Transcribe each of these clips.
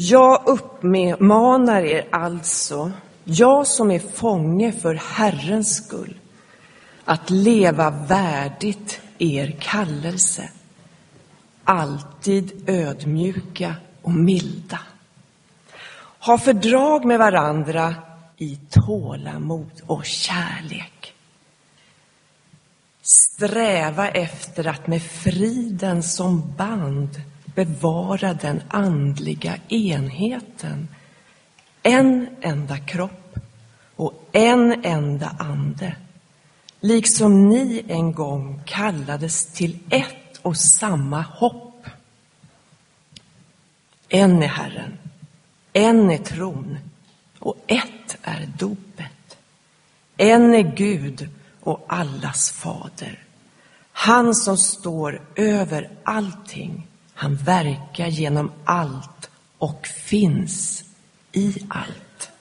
Jag uppmanar er alltså, jag som är fånge för Herrens skull, att leva värdigt er kallelse, alltid ödmjuka och milda. Ha fördrag med varandra i tålamod och kärlek. Sträva efter att med friden som band bevara den andliga enheten. En enda kropp och en enda ande. Liksom ni en gång kallades till ett och samma hopp. En är Herren, en är tron och ett är dopet. En är Gud och allas fader. Han som står över allting. Han verkar genom allt och finns i allt.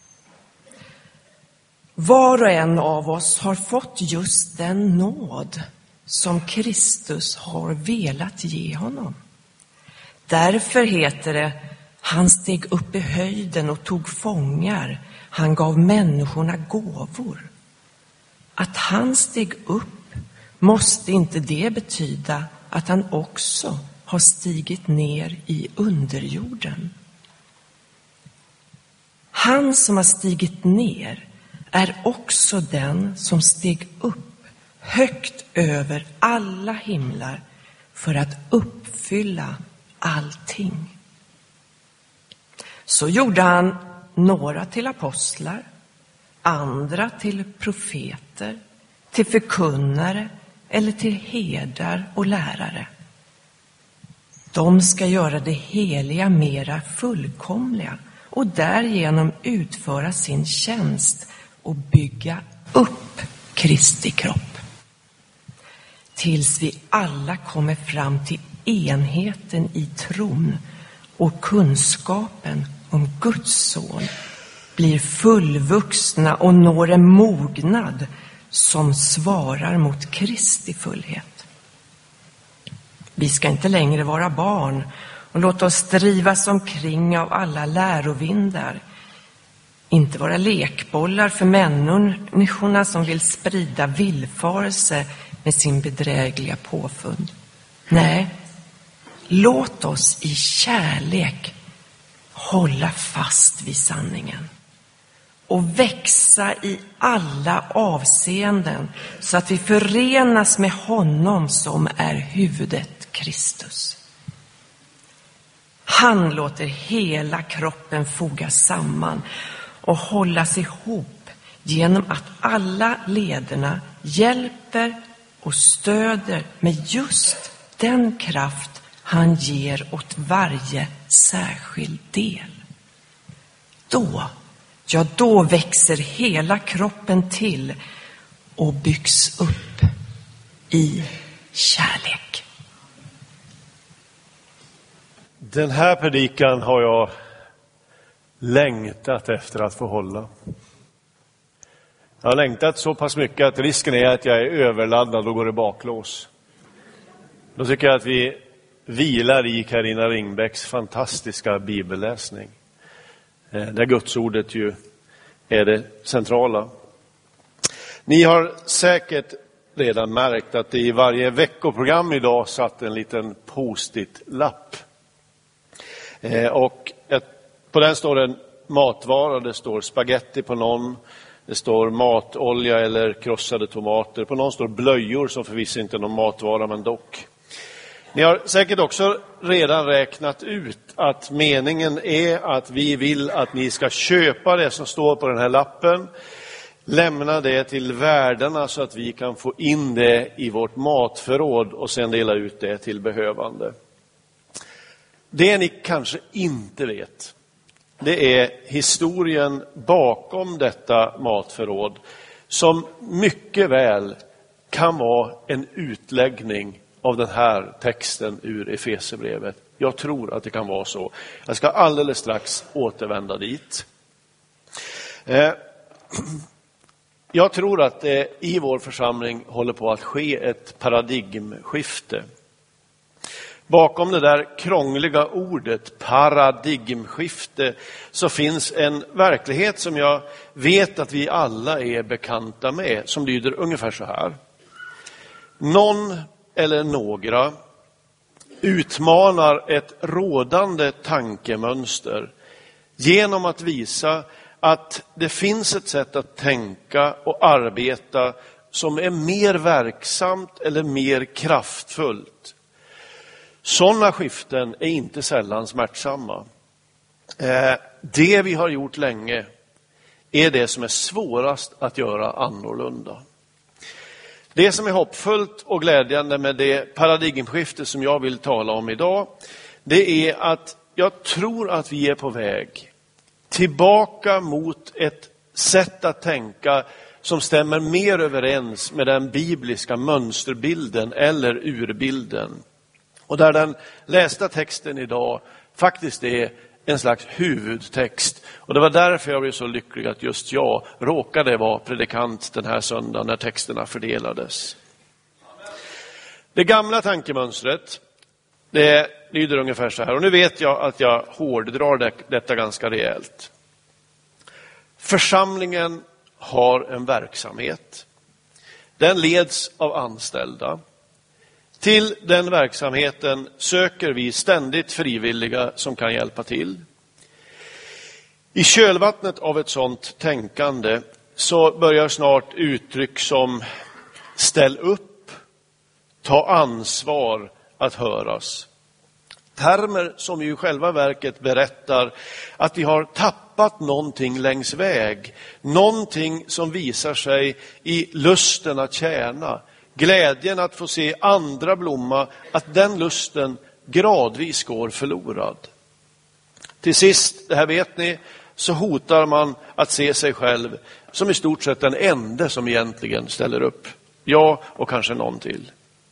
Var och en av oss har fått just den nåd som Kristus har velat ge honom. Därför heter det, han steg upp i höjden och tog fångar. Han gav människorna gåvor. Att han steg upp, måste inte det betyda att han också har stigit ner i underjorden? Han som har stigit ner är också den som steg upp högt över alla himlar för att uppfylla allting. Så gjorde han några till apostlar, andra till profeter, till förkunnare eller till herdar och lärare. De ska göra det heliga mera fullkomliga och därigenom utföra sin tjänst och bygga upp Kristi kropp. Tills vi alla kommer fram till enheten i tron och kunskapen om Guds son, blir fullvuxna och når en mognad som svarar mot Kristi fullhet. Vi ska inte längre vara barn och låta oss drivas omkring av alla lärovindar. Inte vara lekbollar för människorna som vill sprida villfarelse med sin bedrägliga påfund. Nej, låt oss i kärlek hålla fast vid sanningen och växa i alla avseenden så att vi förenas med honom som är huvudet, Kristus. Han låter hela kroppen fogas samman och hållas ihop genom att alla lederna hjälper och stöder med just den kraft han ger åt varje särskild del. Då växer hela kroppen till och byggs upp i kärlek. Den här predikan har jag längtat efter att få hålla. Jag har längtat så pass mycket att risken är att jag är överladdad och går i baklås. Då tycker jag att vi vilar i Carina Ringbäcks fantastiska bibelläsning. Där Gudsordet ju är det centrala. Ni har säkert redan märkt att det i varje veckoprogram idag satt en liten post-it-lapp. Och på den står en matvara, det står spaghetti på någon, det står matolja eller krossade tomater. På någon står blöjor som förvisso inte är någon matvara men dock. Ni har säkert också redan räknat ut att meningen är att vi vill att ni ska köpa det som står på den här lappen. Lämna det till värdarna så att vi kan få in det i vårt matförråd och sen dela ut det till behövande. Det ni kanske inte vet, det är historien bakom detta matförråd som mycket väl kan vara en utläggning av den här texten ur Efesierbrevet. Jag tror att det kan vara så. Jag ska alldeles strax återvända dit. Jag tror att det i vår församling håller på att ske ett paradigmskifte. Bakom det där krångliga ordet paradigmskifte så finns en verklighet som jag vet att vi alla är bekanta med, som lyder ungefär så här. Någon eller några utmanar ett rådande tankemönster genom att visa att det finns ett sätt att tänka och arbeta som är mer verksamt eller mer kraftfullt. Sådana skiften är inte sällan smärtsamma. Det vi har gjort länge är det som är svårast att göra annorlunda. Det som är hoppfullt och glädjande med det paradigmskifte som jag vill tala om idag, det är att jag tror att vi är på väg tillbaka mot ett sätt att tänka som stämmer mer överens med den bibliska mönsterbilden eller urbilden. Och där den lästa texten idag faktiskt är en slags huvudtext. Och det var därför jag blev så lycklig att just jag råkade vara predikant den här söndagen när texterna fördelades. Det gamla tankemönstret, det lyder ungefär så här. Och nu vet jag att jag hårddrar detta ganska rejält. Församlingen har en verksamhet. Den leds av anställda. Till den verksamheten söker vi ständigt frivilliga som kan hjälpa till. I kölvattnet av ett sådant tänkande så börjar snart uttryck som ställ upp, ta ansvar att höras. Termer som ju i själva verket berättar att vi har tappat någonting längs väg. Någonting som visar sig i lusten att tjäna. Glädjen att få se andra blomma, att den lusten gradvis går förlorad. Till sist, det här vet ni, så hotar man att se sig själv som i stort sett den enda som egentligen ställer upp. Jag och kanske någon till.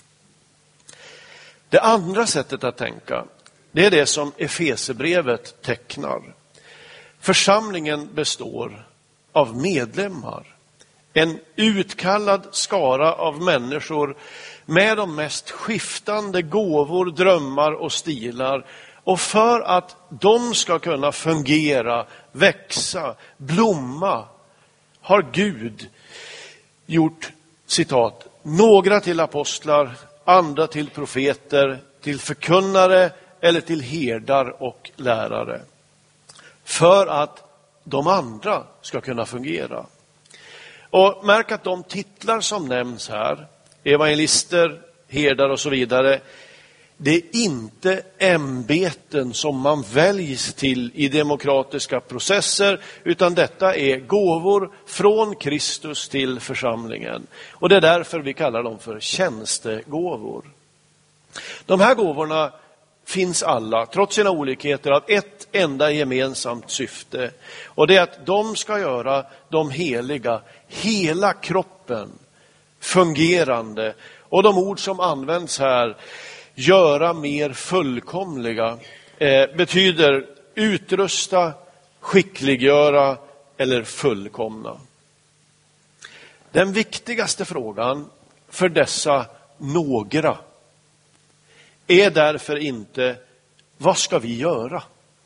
Det andra sättet att tänka, det är det som Efesierbrevet tecknar. Församlingen består av medlemmar. En utkallad skara av människor med de mest skiftande gåvor, drömmar och stilar. Och för att de ska kunna fungera, växa, blomma, har Gud gjort, citat, några till apostlar, andra till profeter, till förkunnare eller till herdar och lärare. För att de andra ska kunna fungera. Och märk att de titlar som nämns här, evangelister, herdar och så vidare, det är inte ämbeten som man väljs till i demokratiska processer, utan detta är gåvor från Kristus till församlingen. Och det är därför vi kallar dem för tjänstegåvor. De här gåvorna finns alla, trots sina olikheter, av ett enda gemensamt syfte. Och det är att de ska göra de heliga, hela kroppen, fungerande. Och de ord som används här, göra mer fullkomliga, betyder utrusta, skickliggöra eller fullkomna. Den viktigaste frågan för dessa några är därför inte vad ska vi göra?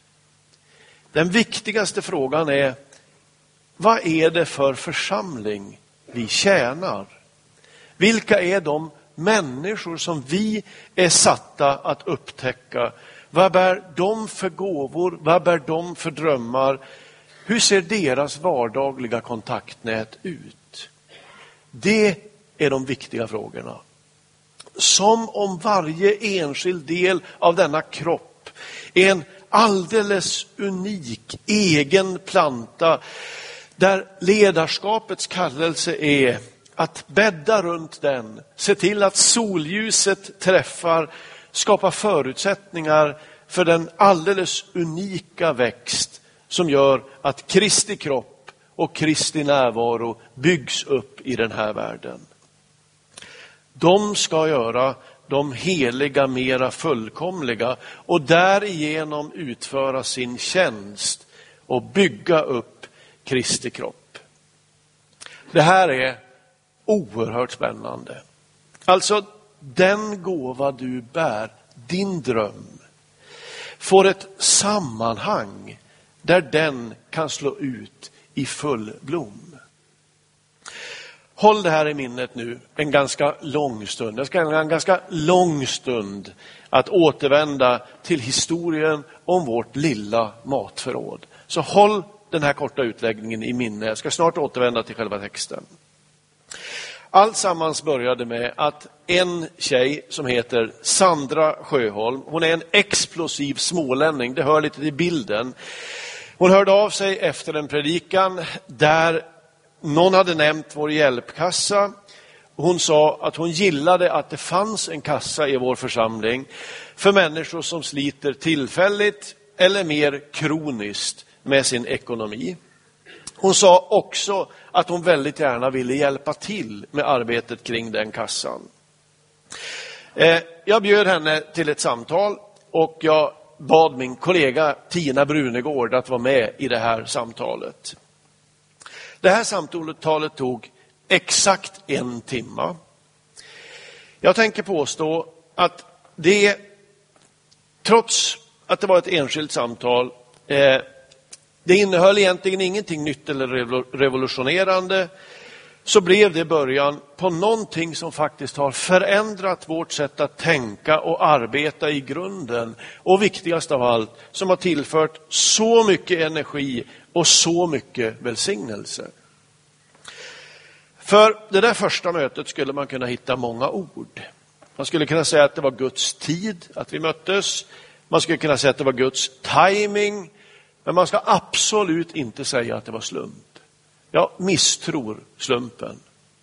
Den viktigaste frågan är vad är det för församling vi tjänar? Vilka är de människor som vi är satta att upptäcka? Vad bär de för gåvor? Vad bär de för drömmar? Hur ser deras vardagliga kontaktnät ut? Det är de viktiga frågorna. Som om varje enskild del av denna kropp är en alldeles unik egen planta där ledarskapets kallelse är att bädda runt den, se till att solljuset träffar, skapa förutsättningar för den alldeles unika växt som gör att Kristi kropp och Kristi närvaro byggs upp i den här världen. De ska göra de heliga mera fullkomliga och därigenom utföra sin tjänst och bygga upp Kristi kropp. Det här är oerhört spännande. Alltså den gåva du bär, din dröm får ett sammanhang där den kan slå ut i full blom. Håll det här i minnet nu en ganska lång stund. Jag ska ha en ganska lång stund att återvända till historien om vårt lilla matförråd. Så håll den här korta utläggningen i minne. Jag ska snart återvända till själva texten. Allt sammans började med att en tjej som heter Sandra Sjöholm, hon är en explosiv smålänning, det hör lite till bilden. Hon hörde av sig efter en predikan där någon hade nämnt vår hjälpkassa. Hon sa att hon gillade att det fanns en kassa i vår församling för människor som sliter tillfälligt eller mer kroniskt med sin ekonomi. Hon sa också att hon väldigt gärna ville hjälpa till med arbetet kring den kassan. Jag bjöd henne till ett samtal och jag bad min kollega Tina Brunegård att vara med i det här samtalet. Det här samtalet tog exakt 1 timme. Jag tänker påstå att det, trots att det var ett enskilt samtal, det innehöll egentligen ingenting nytt eller revolutionerande, så blev det början på någonting som faktiskt har förändrat vårt sätt att tänka och arbeta i grunden. Och viktigast av allt, som har tillfört så mycket energi och så mycket välsignelse. För det där första mötet skulle man kunna hitta många ord. Man skulle kunna säga att det var Guds tid att vi möttes. Man skulle kunna säga att det var Guds timing. Men man ska absolut inte säga att det var slump. Jag misstror slumpen.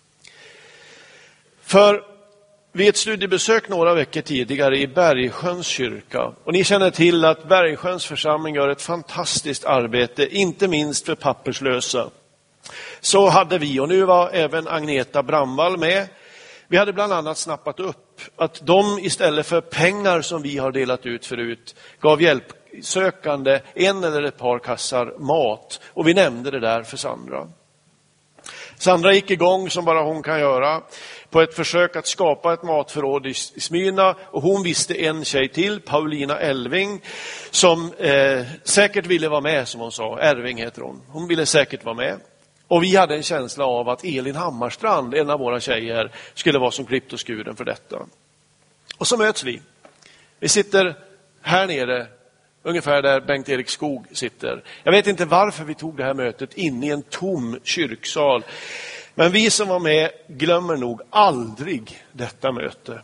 För vid ett studiebesök några veckor tidigare i Bergsjöns kyrka, och ni känner till att Bergsjöns församling gör ett fantastiskt arbete, inte minst för papperslösa, så hade vi, och nu var även Agneta Bramvall med, vi hade bland annat snappat upp att de istället för pengar som vi har delat ut förut gav hjälpsökande 1 eller ett par kassar mat. Och vi nämnde det där för Sandra. Sandra gick igång som bara hon kan göra på ett försök att skapa ett matförråd i Smyrna. Och hon visste en tjej till, Paulina Elving, som säkert ville vara med, som hon sa. Erving heter hon. Hon ville säkert vara med. Och vi hade en känsla av att Elin Hammarstrand, en av våra tjejer, skulle vara som klippt och skuren för detta. Och så möts vi. Vi sitter här nere, ungefär där Bengt-Erik Skog sitter. Jag vet inte varför vi tog det här mötet in i en tom kyrksal. Men vi som var med glömmer nog aldrig detta möte.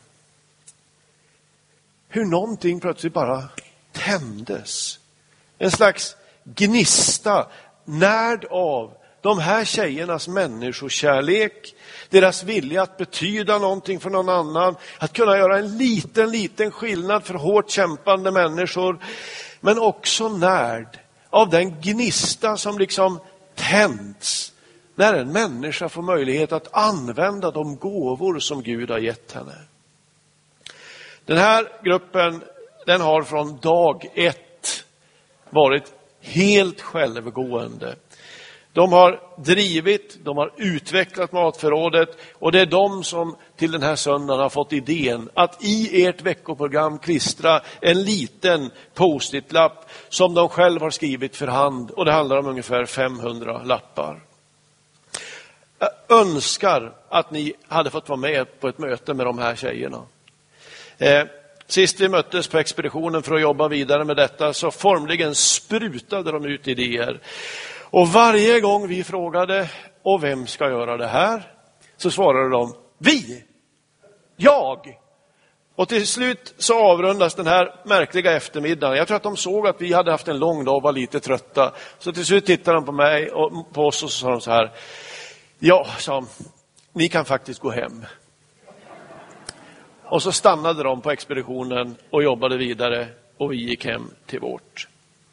Hur någonting plötsligt bara tändes. En slags gnista närd av de här tjejernas människokärlek, deras vilja att betyda någonting för någon annan, att kunna göra en liten skillnad för hårt kämpande människor, men också närd av den gnista som liksom tänds när en människa får möjlighet att använda de gåvor som Gud har gett henne. Den här gruppen, den har från dag 1 varit helt självgående. De har drivit, de har utvecklat matförrådet, och det är de som till den här söndagen har fått idén att i ert veckoprogram klistra en liten post-it-lapp som de själv har skrivit för hand, och det handlar om ungefär 500 lappar. Jag önskar att ni hade fått vara med på ett möte med de här tjejerna. Sist vi möttes på expeditionen för att jobba vidare med detta, så formligen sprutade de ut idéer. Och varje gång vi frågade, och vem ska göra det här? Så svarade de, vi! Jag! Och till slut så avrundas den här märkliga eftermiddagen. Jag tror att de såg att vi hade haft en lång dag och var lite trötta. Så till slut tittade de på mig och på oss och så sa de så här, ja, sa, ni kan faktiskt gå hem. Och så stannade de på expeditionen och jobbade vidare, och vi gick hem till vårt.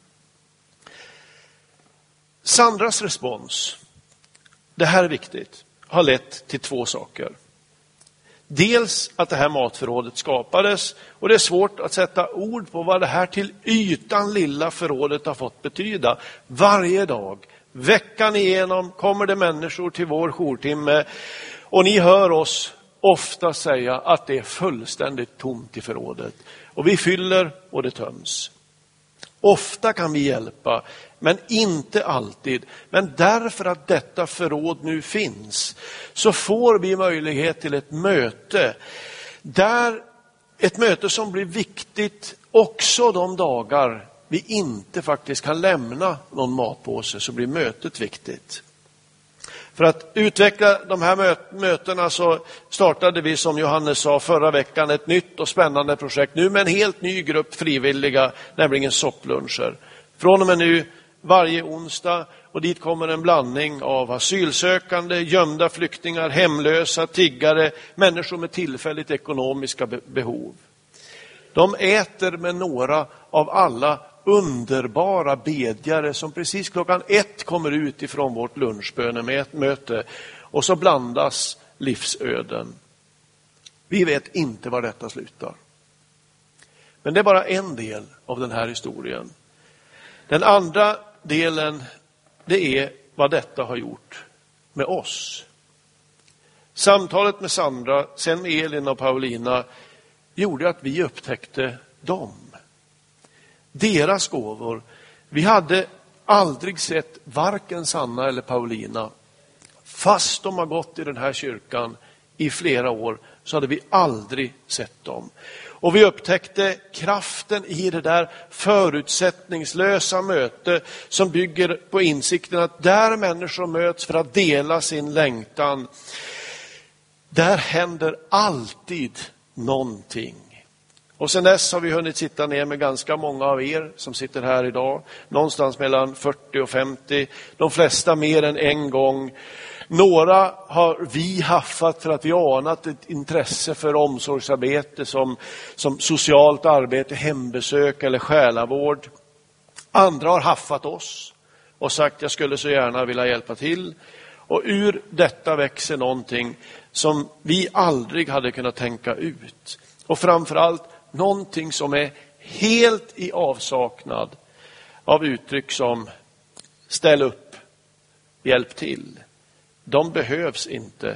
Sandras respons, det här är viktigt, har lett till 2 saker. Dels att det här matförrådet skapades, och det är svårt att sätta ord på vad det här till ytan lilla förrådet har fått betyda. Varje dag, veckan igenom, kommer det människor till vår jourtimme, och ni hör oss ofta säga att det är fullständigt tomt i förrådet. Och vi fyller och det töms. Ofta kan vi hjälpa, men inte alltid. Men därför att detta förråd nu finns, så får vi möjlighet till ett möte. Ett möte som blir viktigt också de dagar vi inte faktiskt kan lämna någon matpåse, så blir mötet viktigt. För att utveckla de här mötena så startade vi, som Johannes sa förra veckan, ett nytt och spännande projekt. Nu med en helt ny grupp frivilliga, nämligen soppluncher. Från och med nu varje onsdag, och dit kommer en blandning av asylsökande, gömda flyktingar, hemlösa, tiggare, människor med tillfälligt ekonomiska behov. De äter med några av alla underbara bedjare som precis klockan 1 kommer ut ifrån vårt lunchbönemöte, och så blandas livsöden. Vi vet inte var detta slutar. Men det är bara en del av den här historien. Den andra delen, det är vad detta har gjort med oss. Samtalet med Sandra, sen med Elin och Paulina, gjorde att vi upptäckte dem. Deras gåvor. Vi hade aldrig sett varken Sanna eller Paulina. Fast de har gått i den här kyrkan i flera år, så hade vi aldrig sett dem. Och vi upptäckte kraften i det där förutsättningslösa möte som bygger på insikten att där människor möts för att dela sin längtan, där händer alltid någonting. Och sen dess har vi hunnit sitta ner med ganska många av er som sitter här idag. Någonstans mellan 40 och 50. De flesta mer än en gång. Några har vi haffat för att vi anat ett intresse för omsorgsarbete som socialt arbete, hembesök eller själavård. Andra har haffat oss och sagt jag skulle så gärna vilja hjälpa till. Och ur detta växer någonting som vi aldrig hade kunnat tänka ut. Och framförallt någonting som är helt i avsaknad av uttryck som ställ upp, hjälp till. De behövs inte.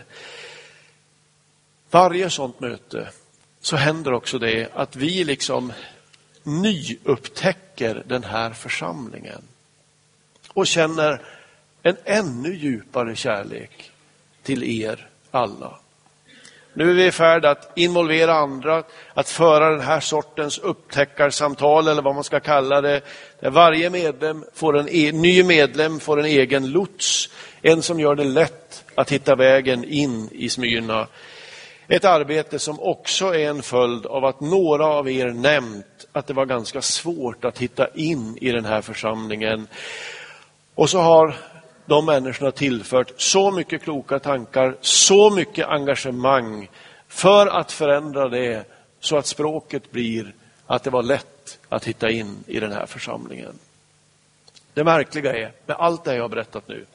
Varje sånt möte så händer också det att vi liksom nyupptäcker den här församlingen och känner en ännu djupare kärlek till er alla. Nu är vi i färd att involvera andra, att föra den här sortens upptäckarsamtal eller vad man ska kalla det. Där varje ny medlem får en egen lots. En som gör det lätt att hitta vägen in i Smyrna. Ett arbete som också är en följd av att några av er nämnt att det var ganska svårt att hitta in i den här församlingen. Och så har de människorna tillfört så mycket kloka tankar, så mycket engagemang för att förändra det så att språket blir att det var lätt att hitta in i den här församlingen. Det märkliga är, med allt det jag har berättat nu,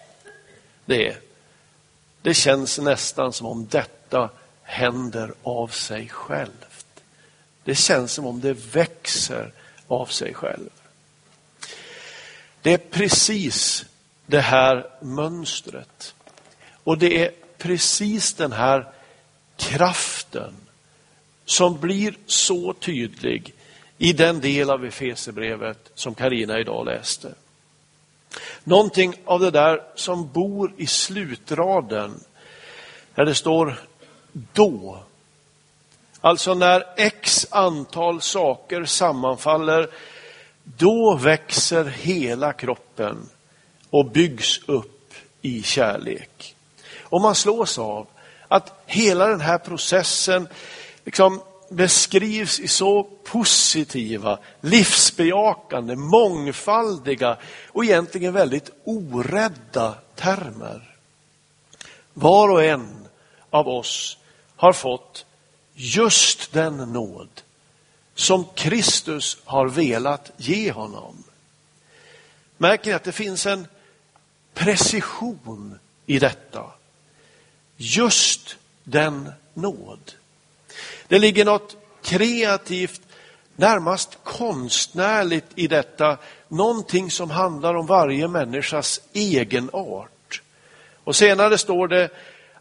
det känns nästan som om detta händer av sig självt. Det känns som om det växer av sig själv. Det är precis det här mönstret. Och det är precis den här kraften som blir så tydlig i den del av Efesierbrevet som Carina idag läste. Någonting av det där som bor i slutraden där det står då. Alltså när x antal saker sammanfaller, då växer hela kroppen och byggs upp i kärlek. Och man slås av att hela den här processen liksom beskrivs i så positiva, livsbejakande, mångfaldiga och egentligen väldigt orädda termer. Var och en av oss har fått just den nåd som Kristus har velat ge honom. Märker ni att det finns en precision i detta? Just den nåd. Det ligger något kreativt, närmast konstnärligt i detta. Någonting som handlar om varje människas egen art. Och senare står det att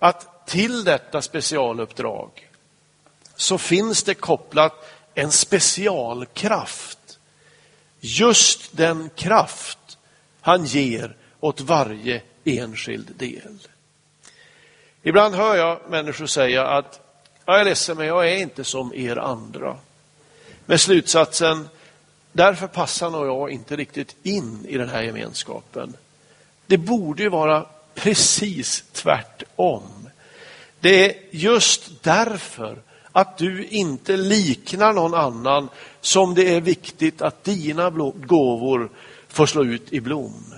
till detta specialuppdrag så finns det kopplat en specialkraft. Just den kraft han ger åt varje enskild del. Ibland hör jag människor säga att jag är ledsen, men jag är inte som er andra. Med slutsatsen, därför passar nog jag inte riktigt in i den här gemenskapen. Det borde ju vara precis tvärtom. Det är just därför att du inte liknar någon annan som det är viktigt att dina gåvor får slå ut i blom.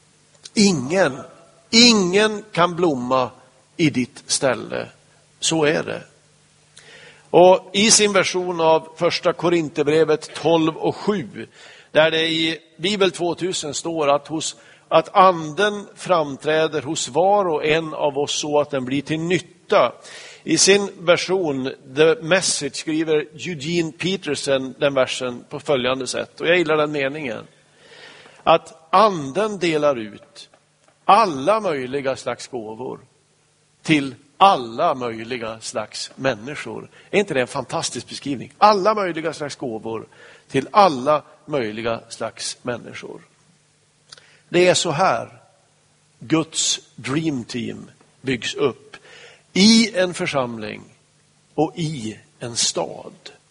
Ingen kan blomma i ditt ställe. Så är det. Och i sin version av första Korinthierbrevet 12:7, där det i Bibel 2000 står att anden framträder hos var och en av oss så att den blir till nytta. I sin version, The Message, skriver Eugene Peterson den versen på följande sätt. Och jag gillar den meningen. Att anden delar ut alla möjliga slags gåvor till alla möjliga slags människor. Är inte det en fantastisk beskrivning? Alla möjliga slags gåvor till alla möjliga slags människor. Det är så här Guds dream team byggs upp i en församling och i en stad.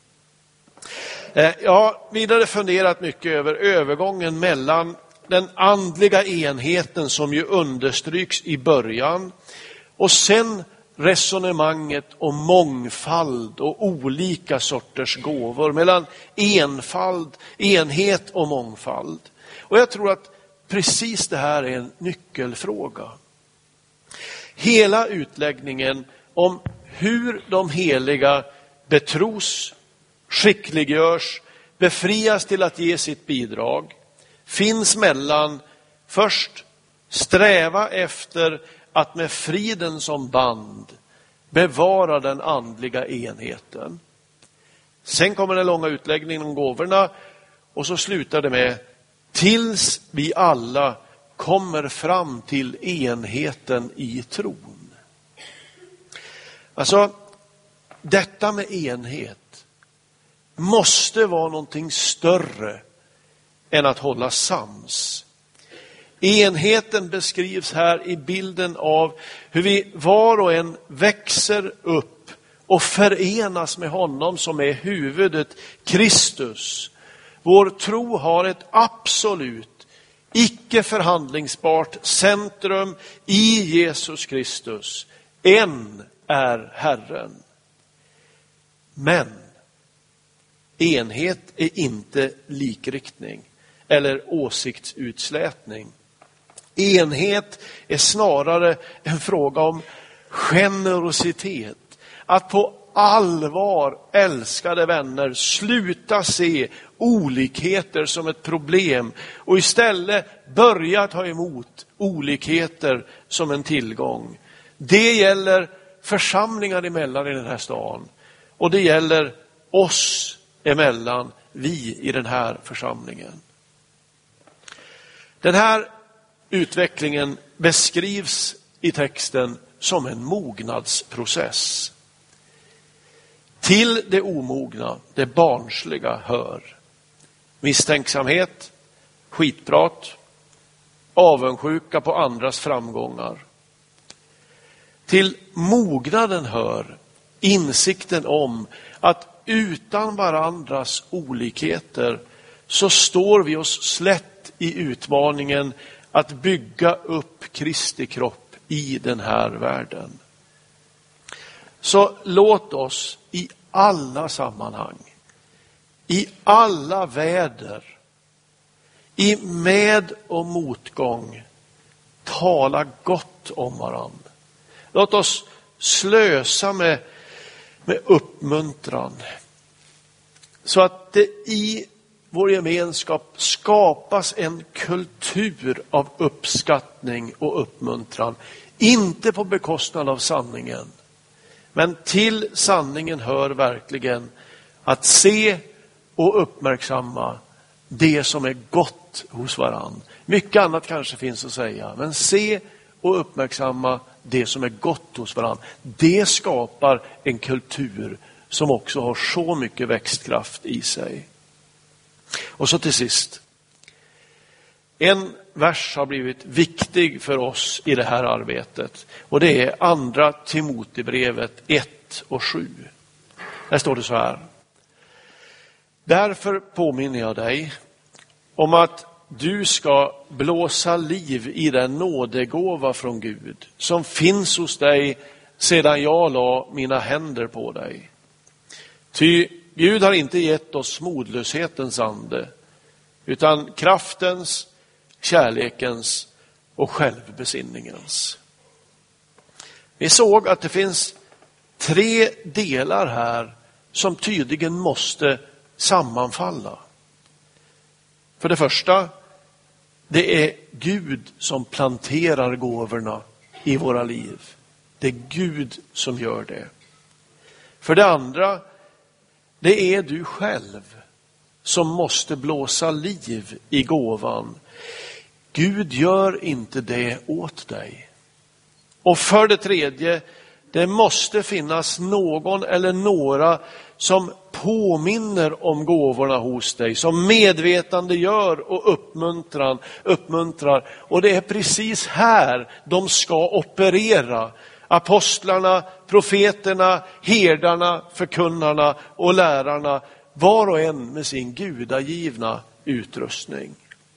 Jag har vidare funderat mycket över övergången mellan den andliga enheten som ju understryks i början och sen resonemanget om mångfald och olika sorters gåvor, mellan enhet och mångfald. Och jag tror att precis det här är en nyckelfråga. Hela utläggningen om hur de heliga betros, skickliggörs, befrias till att ge sitt bidrag finns mellan först sträva efter att med friden som band bevara den andliga enheten. Sen kommer den långa utläggningen om gåvorna och så slutar det med tills vi alla kommer fram till enheten i tron. Alltså, detta med enhet måste vara någonting större än att hålla sams. Enheten beskrivs här i bilden av hur vi var och en växer upp och förenas med honom som är huvudet, Kristus. Vår tro har ett absolut, icke förhandlingsbart centrum i Jesus Kristus. En är Herren. Men enhet är inte likriktning eller åsiktsutslätning. Enhet är snarare en fråga om generositet. Att på allvar, älskade vänner, sluta se olikheter som ett problem och istället börja ta emot olikheter som en tillgång. Det gäller församlingar emellan i den här stan och det gäller oss emellan, vi i den här församlingen. Den här utvecklingen beskrivs i texten som en mognadsprocess. Till det omogna, det barnsliga hör misstänksamhet, skitprat, avundsjuka på andras framgångar. Till mognaden hör insikten om att utan varandras olikheter så står vi oss slätt i utmaningen att bygga upp Kristi kropp i den här världen. Så låt oss i alla sammanhang, i alla väder, i med- och motgång tala gott om varandra. Låt oss slösa med uppmuntran så att det i vår gemenskap skapas en kultur av uppskattning och uppmuntran. Inte på bekostnad av sanningen. Men till sanningen hör verkligen att se och uppmärksamma det som är gott hos varann. Mycket annat kanske finns att säga. Men se och uppmärksamma det som är gott hos varandra. Det skapar en kultur som också har så mycket växtkraft i sig. Och så till sist. En vers har blivit viktig för oss i det här arbetet. Och det är andra Timotebrevet 1:7. Där står det så här. Därför påminner jag dig om att du ska blåsa liv i den nådegåva från Gud som finns hos dig sedan jag la mina händer på dig. Ty Gud har inte gett oss modlöshetens ande, utan kraftens, kärlekens och självbesinningens. Vi såg att det finns 3 delar här som tydligen måste sammanfalla. För det första, det är Gud som planterar gåvorna i våra liv. Det är Gud som gör det. För det andra, det är du själv som måste blåsa liv i gåvan. Gud gör inte det åt dig. Och för det tredje, det måste finnas någon eller några som påminner om gåvorna hos dig, som medvetandegör och uppmuntrar. Och det är precis här de ska operera. Apostlarna, profeterna, herdarna, förkunnarna och lärarna, var och en med sin gudagivna utrustning.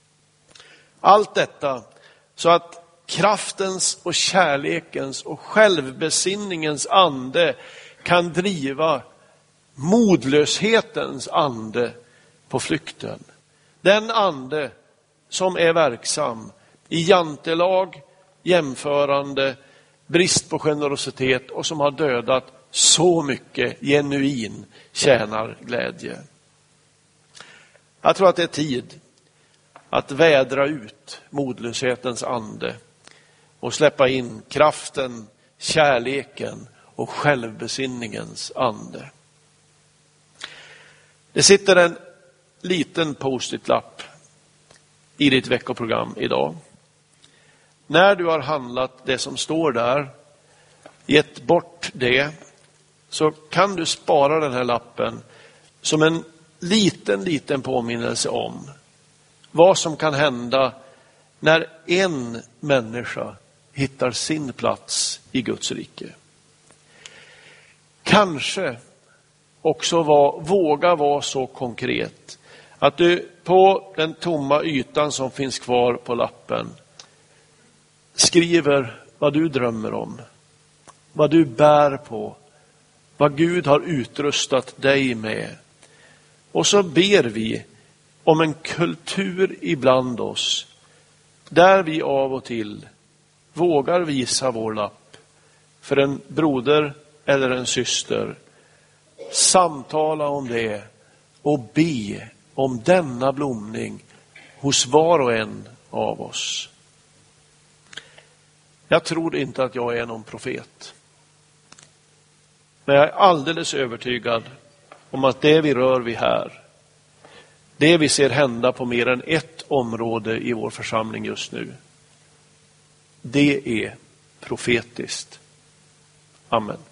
Allt detta så att kraftens och kärlekens och självbesinningens ande kan driva modlöshetens ande på flykten. Den ande som är verksam i jantelag, jämförande, brist på generositet och som har dödat så mycket genuin tjänarglädje. Jag tror att det är tid att vädra ut modlöshetens ande och släppa in kraften, kärleken och självbesinningens ande. Det sitter en liten post-it-lapp i ditt veckoprogram idag. När du har handlat det som står där, gett bort det, så kan du spara den här lappen som en liten påminnelse om vad som kan hända när en människa hittar sin plats i Guds rike. Kanske också våga vara så konkret att du på den tomma ytan som finns kvar på lappen skriver vad du drömmer om, vad du bär på, vad Gud har utrustat dig med. Och så ber vi om en kultur ibland oss där vi av och till vågar visa vår lapp för en broder eller en syster, samtala om det och be om denna blomning hos var och en av oss. Jag tror inte att jag är någon profet, men jag är alldeles övertygad om att det vi rör vid här, det vi ser hända på mer än ett område i vår församling just nu, det är profetiskt. Amen.